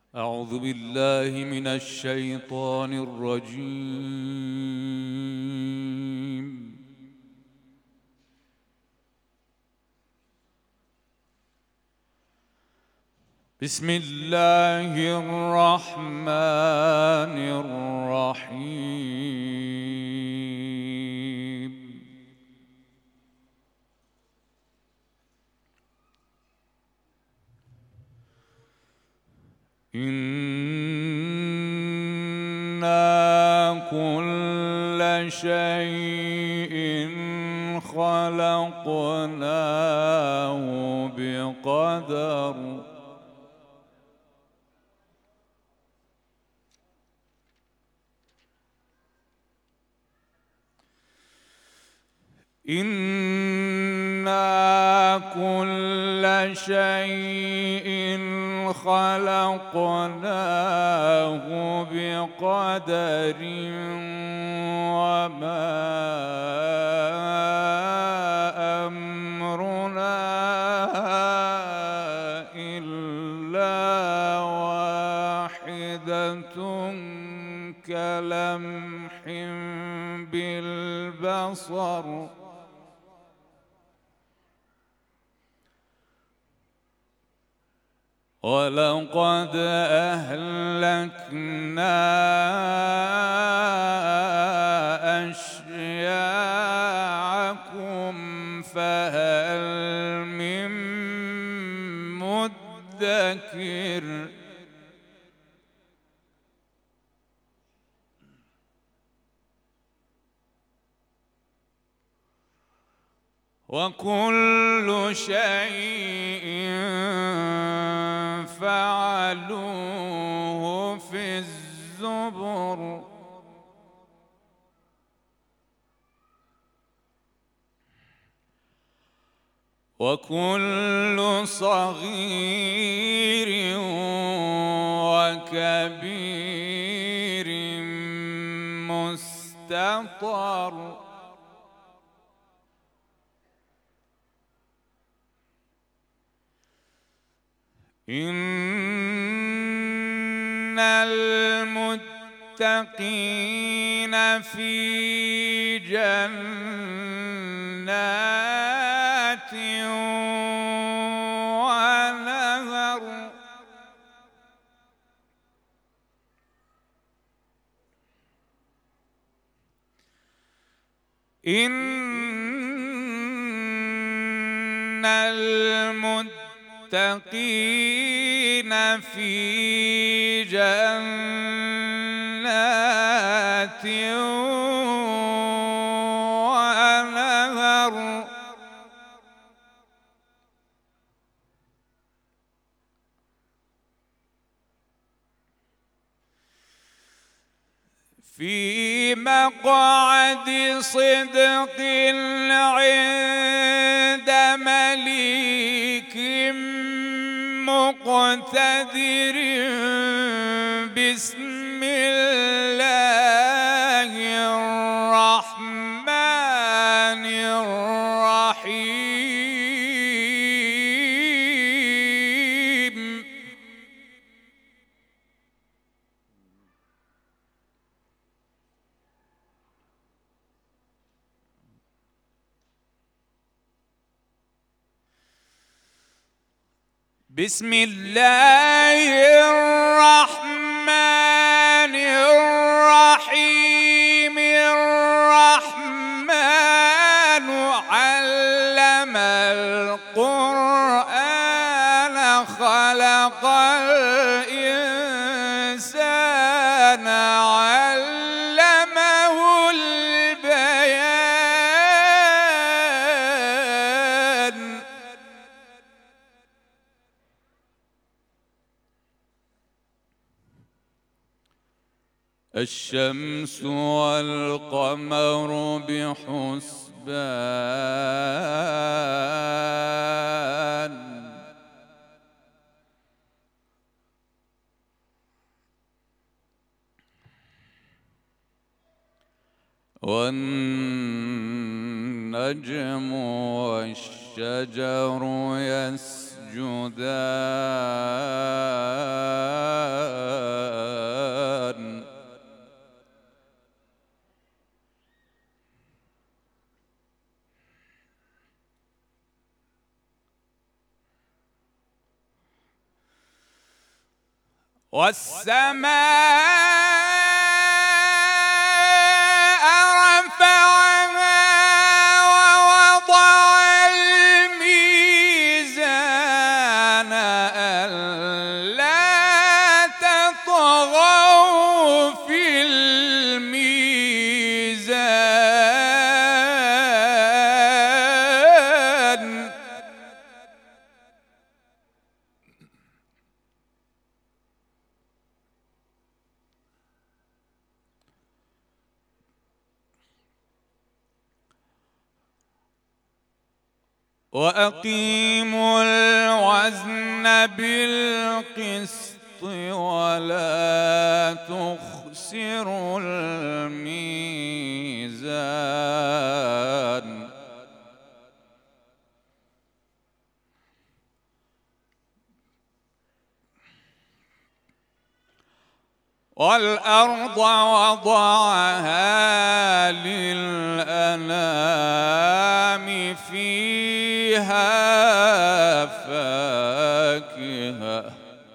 أعوذ بالله من الشيطان الرجيم. بسم الله الرحمن الرحيم. إنا كل شيء خلقناه بقدر. إنا كل شيء خلقناه بقدر وما أمرنا إلا واحدة كلمح بالبصر. ولقد أهلكنا أشياعكم فهل من مدكر. وكل شيء فعلوه في الزبر. وكل صغير وكبير مستطر. إن المتقين في جنات ونهر. إن المتقين في جنات ونهر. في مقعد صدق عند مليك مقتدر. بسم الله الرحمن الرحيم. بسم الله الرحمن الرحيم. الرحمن علم القرآن خلق الإنسان علمه البيان. الشمس والقمر بحسبان. والنجم والشجر يسجدان. والسماء رفعها ووضع الميزان ألا تطغوا في الميزان وأقيموا الوزن بالقسط ولا تخسروا الميزان والأرض وضعها للأنام فيها فاكهة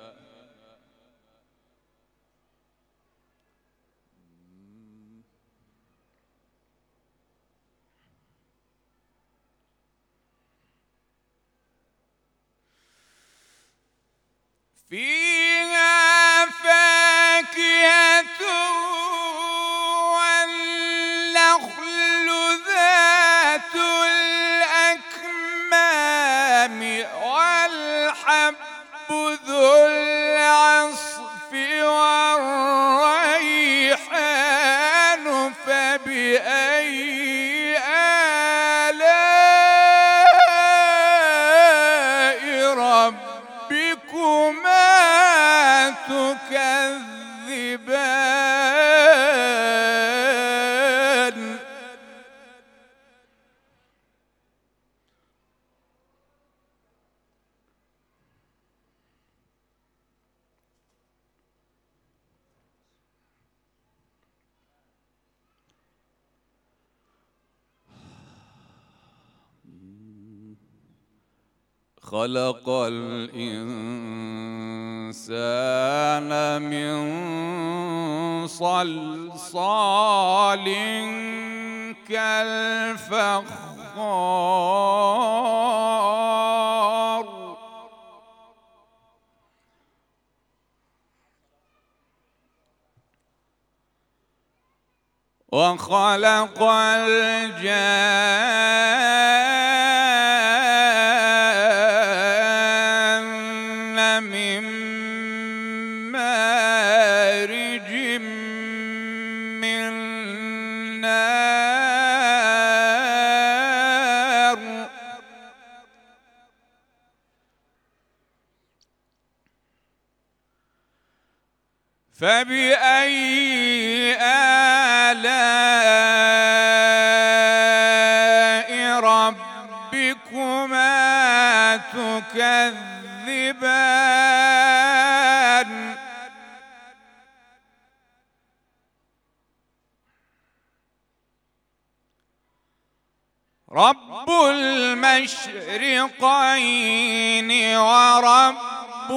فيها فاكهة والنخل ذات الأكمام والحب ذو العصف والريحان فبأي آلاء ربكما تكذبان خلق الإنسان من صلصال كالفخار وخلق الجان من مارج من نار فبأي آلاء ربكما تكذبان رب المشرقين ورب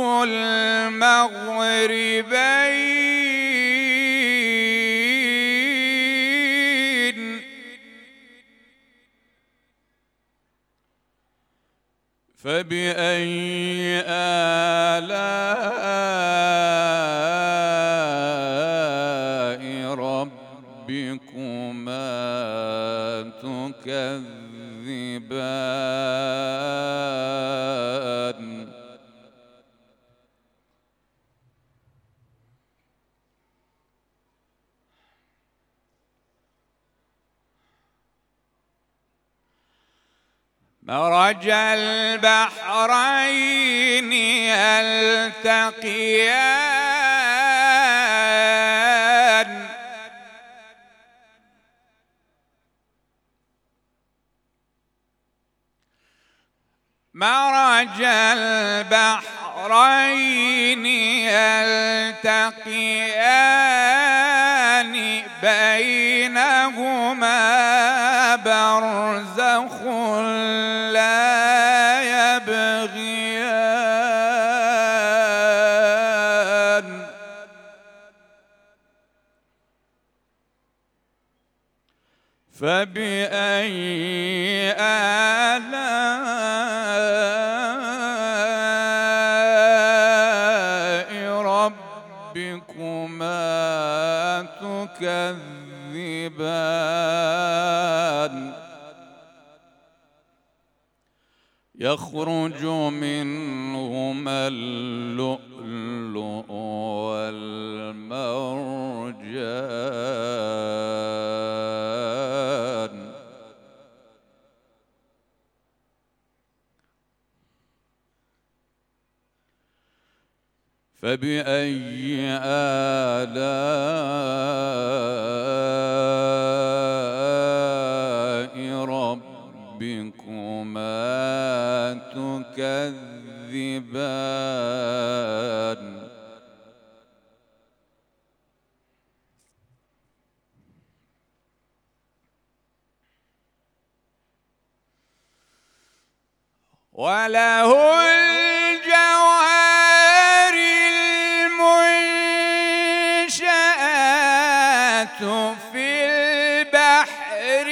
المغربين فبأي آلاء ربكما تكذبان مرج البحرين يلتقيان مرج البحرين يلتقيان بينهما برزخ لا يبغيان فبأي آلاء ربكما تكذبان يخرج منهما اللؤلؤ والمرجان فبأي آلاء ربكما تكذبان وله الجوار المنشآت في البحر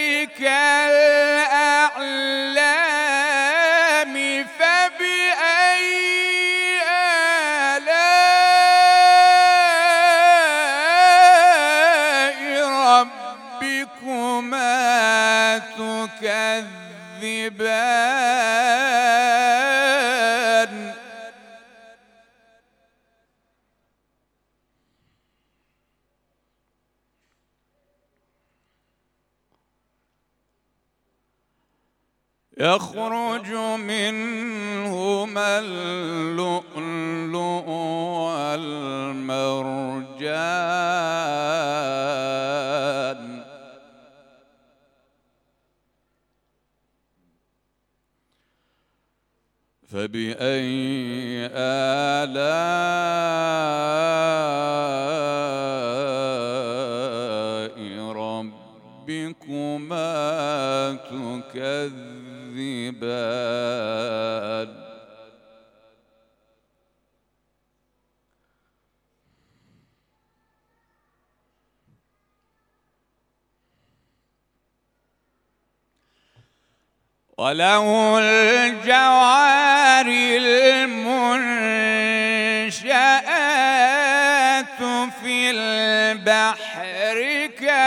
كالأعلام فبأي آلاء ربكما تكذبان يخرج منهما اللؤلؤ والمرجان فبأي آلاء ربكما تكذبان وله الجوار المنشآت في البحر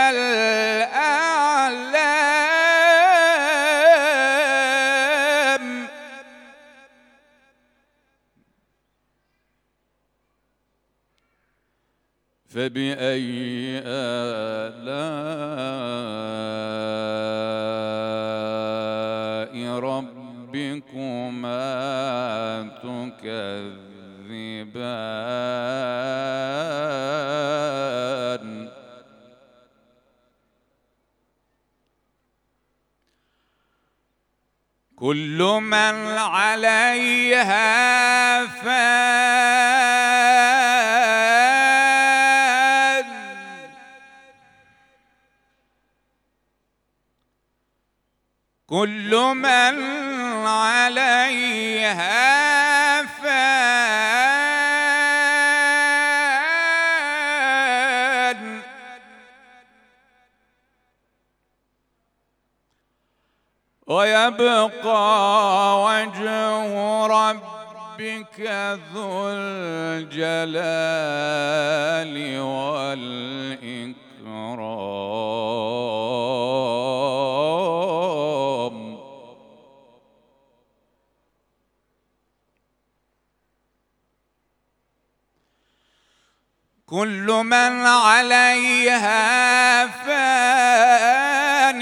كالأعلام فبأي آلاء ربكما تكذبان كل من عليها فان كل من عليها فان ويبقى وجه ربك ذو الجلال والإكرام كل من عليها فان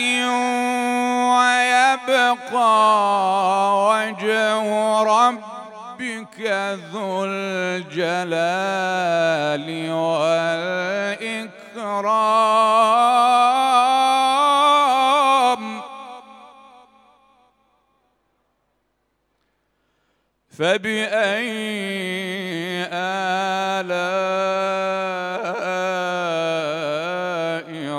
ويبقى وجه ربك ذو الجلال والإكرام فبأي آلاء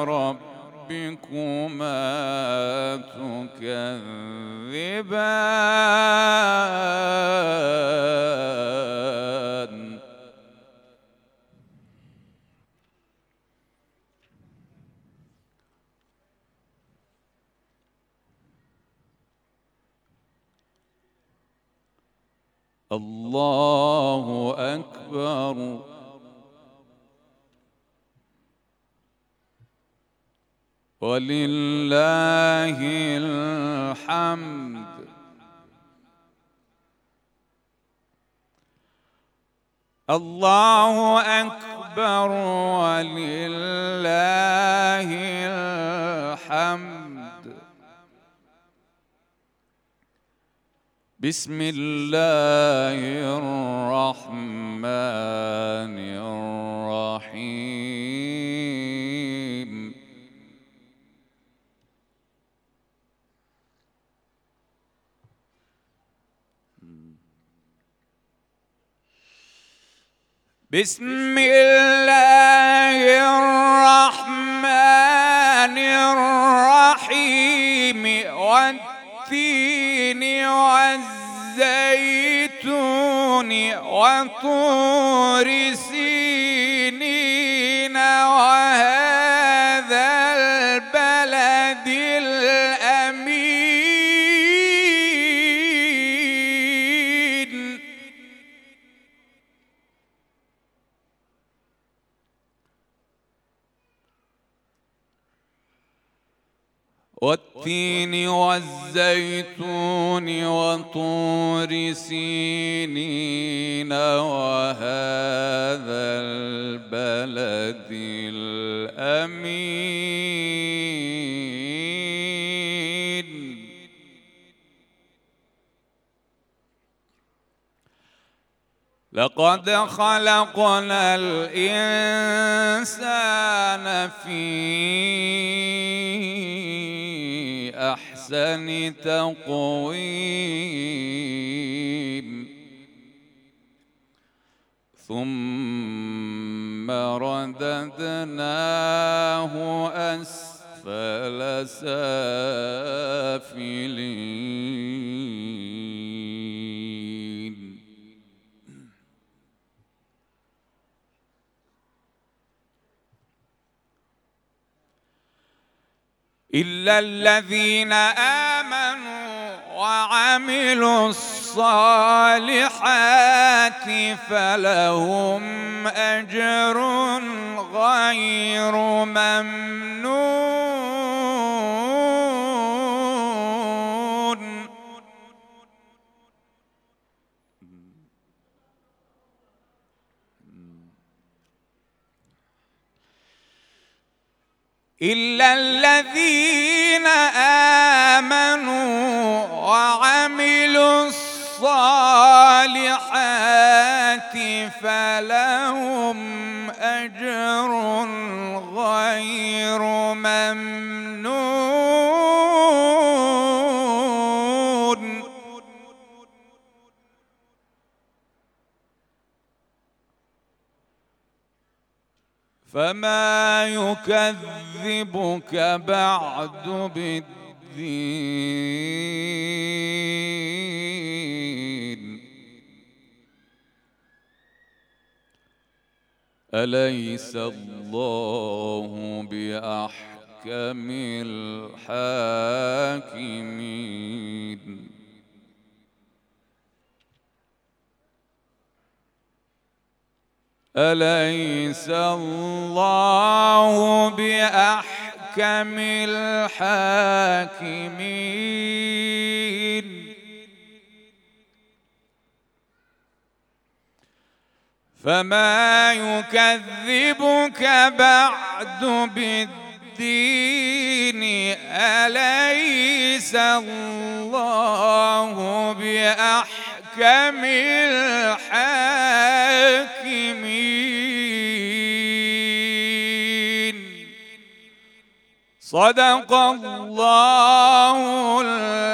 ربكما تكذبان الله أكبر. ولله الحمد. الله أكبر ولله الحمد. بسم الله الرحمن الرحيم. بسم الله الرحمن الرحيم. والتين والزيتون وطور سينين وهذا البلد الأمين. والتين والزيتون وطور سينين وهذا البلد الأمين. لقد خلقنا الإنسان في أحسن تقويم ثم رددناه أسفل سافلين. إلا الذين آمنوا وعملوا الصالحات فلهم أجر غير ممنون. إلا الذين آمنوا وعملوا الصالحات فلهم أجر غير ممنون. فما يكذبك بعد بالدين. أليس الله بأحكم الحاكمين. أليس الله بأحكم الحاكمين. فما يكذبك بعد بالدين. أليس الله بأحكم الحاكمين. صدق الله